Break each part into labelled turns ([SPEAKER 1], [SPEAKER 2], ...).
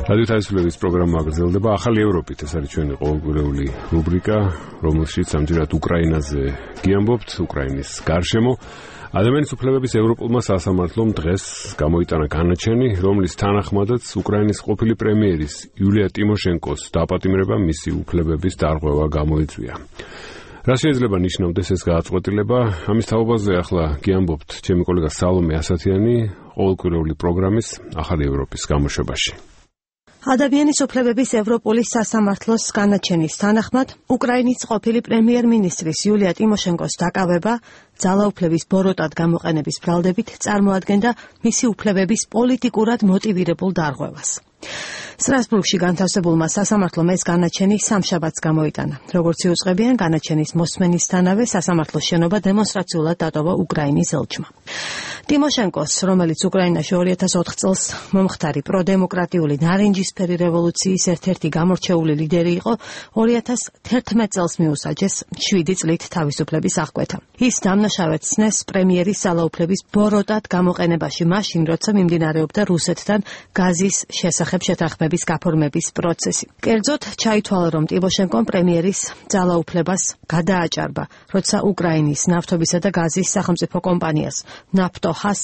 [SPEAKER 1] რადიო თავისუფლების პროგრამა გრძელდება ახალი ევროპით. ეს არის ჩვენი ყოველკვირეული რუბრიკა, რომელშიც ამჯერად უკრაინაზე გიამბობთ, უკრაინის გარშემო. ადამიანის უფლებების ევროპულმა სასამართლომ დღეს გამოიტანა განაჩენი, რომლის თანახმადაც უკრაინის ყოფილი პრემიერის იულია ტიმოშენკოს დაპატიმრება მისი უფლებების დარღვევა გამოიწვია. რა შეიძლება ნიშნავდეს ეს გადაწყვეტილება? ამის თაობაზე ახლა გიამბობთ ჩემი კოლეგა სალომე ასათიანი ყოველკვირეული პროგრამის ახალი ევროპის გამოშვებაში.
[SPEAKER 2] ადამიანის უფლებების ევროპული სასამართლოს განაჩენის თანახმად უკრაინის ყოფილი პრემიერ-მინისტრის იულია ტიმოშენკოს დაკავება ძალაუფლების ბოროტად გამოყენების ბრალდებით წარმოადგენდა მისი უფლებების პოლიტიკურად მოტივირებულ დარღვევას. სტრასბურგში განთავსებულმა სასამართლომ ეს განაჩენი სამშაბათს გამოიტანა. როგორც იუწყებიან, განაჩენის მოსმენისთანავე სასამართლოს შენობა დემონსტრაციულად დატოვა უკრაინის ელჩმა. ტიმოშენკოს, რომელიც უკრაინაში 2004 წელს მომხდარი პროდემოკრატიული ნარინჯისფერი რევოლუციის ერთ-ერთი გამორჩეული ლიდერი იყო, 2011 წელს მიუსაჯეს 7 წლით თავისუფლების აღკვეთა. ის დამნაშავედ ცნეს პრემიერის ძალაუფლების ბოროტად გამოყენებაში მაშინ, როცა მიმდინარეობდა რუსეთთან გაზის შესახებ შეთანხმების გაფორმების პროცესი. კერძოდ, ჩაითვალა, რომ ტიმოშენკომ პრემიერის ძალაუფლებას გადააჭარბა, როცა უკრაინის ნავთობისა და გაზის სახელმწიფო კომპანიას ნაფტოჰას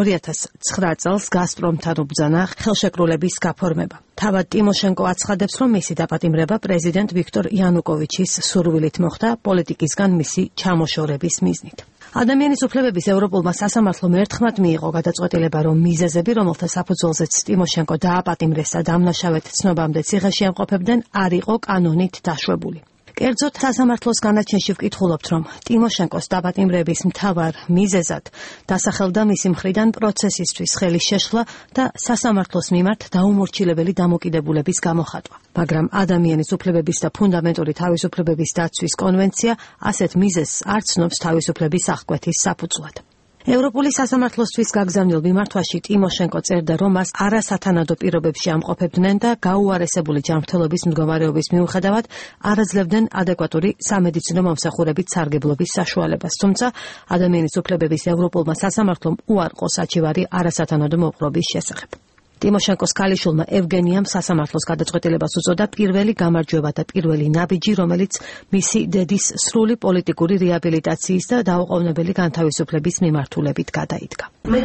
[SPEAKER 2] 2009 წელს გაზპრომთან უბრძანა ხელშეკრულების გაფორმება. თავად ტიმოშენკო აცხადებს, რომ მისი დაპატიმრება პრეზიდენტ ვიქტორ იანუკოვიჩის სურვილით მოხდა პოლიტიკისგან მისი ჩამოშორების მიზნით. ადამიანის უფლებების ევროპულმა სასამართლომ ერთხმად მიიღო გადაწყვეტილება, რომ მიზეზები, რომელთა საფუძველზეც ტიმოშენკო დააპატიმრეს და დამნაშავედ ცნობამდე ციხეში ემყოფებდნენ, არ იყო კანონით დაშვებული. კერძოდ, სასამართლოს განაჩენში ვკითხულობთ, რომ ტიმოშენკოს დაპატიმრების მთავარ მიზეზად დასახელდა მისი მხრიდან პროცესისთვის ხელის შეშლა და სასამართლოს მიმართ დაუმორჩილებელი დამოკიდებულების გამოხატვა. მაგრამ ადამიანის უფლებების და ფუნდამენტური თავისუფლებების დაცვის კონვენცია ასეთ მიზეზს არ ცნობს თავისუფლების აღკვეთის საფუძვლად. ევროპული სასამართლოსთვის გაგზავნილ მიმართვაში ტიმოშენკო წერდა, რომ მას არასათანადო პირობებში ამყოფებდნენ და გაუარესებული ჯანმრთელობის მდგომარეობის მიუხედავად არ აძლევდნენ ადეკვატური სამედიცინო მომსახურებით სარგებლობის საშუალებას. თუმცა ადამიანის უფლებების ევროპულმა სასამართლომ უარყო საჩივარი არასათანადო მოპყრობის შესახებ. ტიმოშენკოს ქალიშვილმა ევგენიამ სასამართლოს გადაწყვეტილებას უწოდა პირველი გამარჯვება და პირველი ნაბიჯი, რომელიც მისი დედის სრული პოლიტიკური რეაბილიტაციის და დაუყოვნებელი განთავისუფლების მიმართულებით გადაიდგა.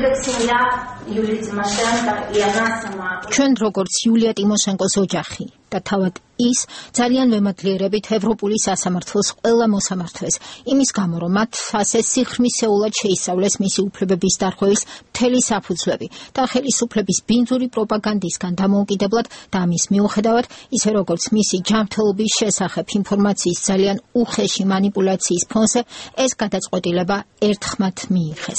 [SPEAKER 3] ჩვენ როგორც იულია ტიმოშენკოს ოჯახი და თავად ის ძალიან ვემადლიერებით ევროპული სასამართლოს ყველა მოსამართლეს იმის გამო, რომ მათ ასე სიღრმისეულად შეისწავლეს მისი უფლებების დარღვევის მთელი საფუძვლები და ხელისუფლების ბინძური პროპაგანდისგან დამოუკიდებლად და ამის მიუხედავად, ისე როგორც მისი ჯანმრთელობის შესახებ ინფორმაციის ძალიან უხეში მანიპულაციის ფონზე ეს გადაწყვეტილება ერთხმად მიიღეს.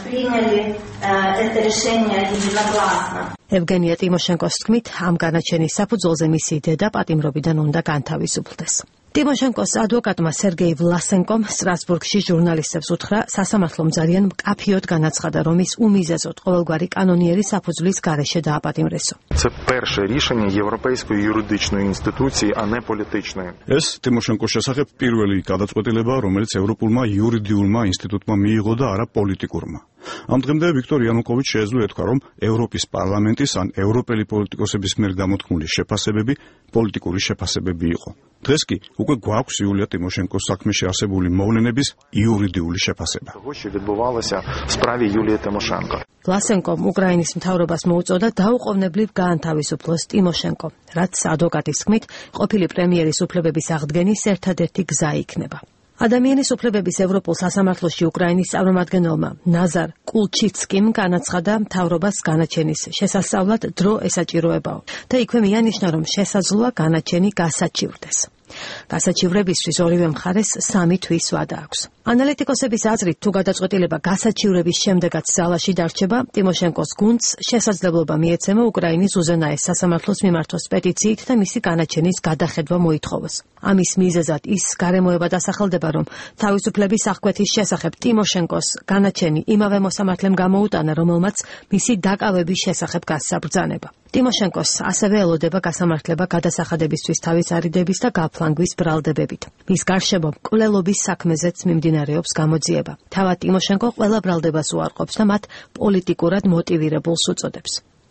[SPEAKER 2] ევგენია ტიმოშენკოს თქმით, ამ განაჩენის საფუძველზე მისი დედა პატიმრობიდან უნდა განთავისუფლდეს. ტიმოშენკოს ადვოკატმა სერგეი ვლასენკომ სტრასბურგში ჟურნალისტებს უთხრა, სასამართლომ ძალიან მკაფიოდ განაცხადა, რომ ის უმიზეზოდ ყოველგვარი კანონიერი საფუძვლის გარეშე დააპატიმრესო.
[SPEAKER 4] Це перше рішення європейської юридичної інституції, а не політичної.
[SPEAKER 5] ეს ტიმოშენკოს შესახებ პირველი გადაწყვეტილება, რომელიც ევროპულმა იურიდიულმა ინსტიტუტმა მიიღო და არა პოლიტიკურმა. ამ დღემდე ვიქტორ იანუკოვიჩი შეეძლო ეთქვა, რომ ევროპის პარლამენტის ან ევროპელი პოლიტიკოსების მიერ გამოთქმული შეფასებები პოლიტიკური შეფასებები იყო. დღეს კი უკვე გვაქვს იულია ტიმოშენკოს საქმეში არსებული მოვლენების იურიდიული შეფასება.
[SPEAKER 4] Що відбувалося в справі Юлії Тимошенко.
[SPEAKER 2] ვლასენკომ უკრაინის მთავრობას მოუწოდა დაუყოვნებლივ გაანთავისუფლოს ტიმოშენკო, რაც ადვოკატის თქმით, ყოფილი პრემიერის უფლებების აღდგენის ერთადერთი გზა იქნება. ადამიანის უფლებების ევროპულ სასამართლოში უკრაინის წარმომადგენელმა ნაზარ კულჩიცკიმ განაცხადა მთავრობას განაჩენის შესასწავლად დრო ესაჭიროებაო და იქვე მიანიშნა, რომ შესაძლოა განაჩენი გასაჩივრდეს. გასაჩივრებისთვის ორივე მხარეს 3 თვის ვადა აქვს. ანალიტიკოსების აზრით, თუ გადაწყვეტილება გასაჩივრების შემდეგაც ძალაში დარჩება, ტიმოშენკოს გუნდს შესაძლებლობა მიეცემა უკრაინის უზენაეს სასამართლოს მიმართოს პეტიციით და მისი განაჩენის გადახედვა მოითხოვოს. ამის მიზეზად ის გარემოება დასახელდება, რომ თავისუფლების აღკვეთის შესახებ ტიმოშენკოს განაჩენი იმავე მოსამართლემ გამოუტანა, რომელმაც მისი დაკავების შესახებ გასცა ბრძანება. ტიმოშენკოს ასევე ელოდება გასამართლება გადასახადებისთვის თავის არიდების და გაფლანგვის ბრალდებებით. მის გარშემო მკვლელობის საქმეზეც მიმდინარეობს გამოძიება. თავად ტიმოშენკო ყველა ბრალდებას უარყოფს და მათ პოლიტიკურად მოტივირებულს უწოდებს.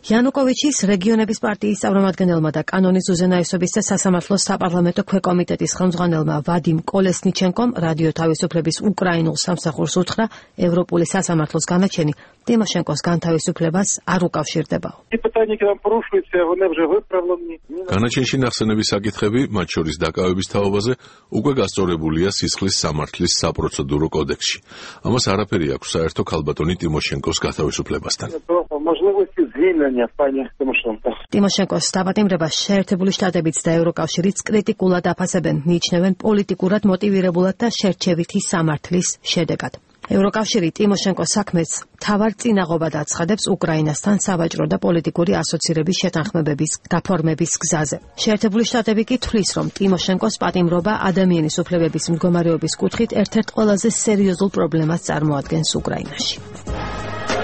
[SPEAKER 2] იანუკოვიჩის რეგიონების პარტიის წარმომადგენელმა და კანონის უზენაესობის და სასამართლოს საპარლამენტო ქვეკომიტეტის ხელმძღვანელმა ვადიმ კოლესნიჩენკომ რადიო თავისუფლების უკრაინულ სამსახურს უთხრა ევროპული სასამართლოს განაჩენი ტიმოშენკოს განთავისუფლებას არ უკავშირდებაო.
[SPEAKER 6] განაჩენში ნახსენების საკითხები, მათ შორის დაკავების თაობაზე, უკვე გასწორებულია სისხლის სამართლის საპროცედურო კოდექსში. ამას არაფერი აქვს საერთო ქალბატონი ტიმოშენკოს გათავისუფლებასთან.
[SPEAKER 2] ტიმოშენკოს დაპატიმრებას შეერთებული შტატებიც და ევროკავშირიც კრიტიკულად აფასებენ, მიიჩნევენ პოლიტიკურად მოტივირებულად და შერჩევითი სამართლის შედეგად. ევროკავშირი ტიმოშენკოს საქმეს მთავარ წინაღობად აცხადებს უკრაინასთან სავაჭრო და პოლიტიკური ასოცირების შეთანხმებების გაფორმების გზაზე. შეერთებული შტატები კი თვლის, რომ ტიმოშენკოს პატიმრობა ადამიანის უფლებების მდგომარეობის კუთხით ერთ-ერთ ყველაზე სერიოზულ პრობლემას წარმოადგენს უკრაინაში.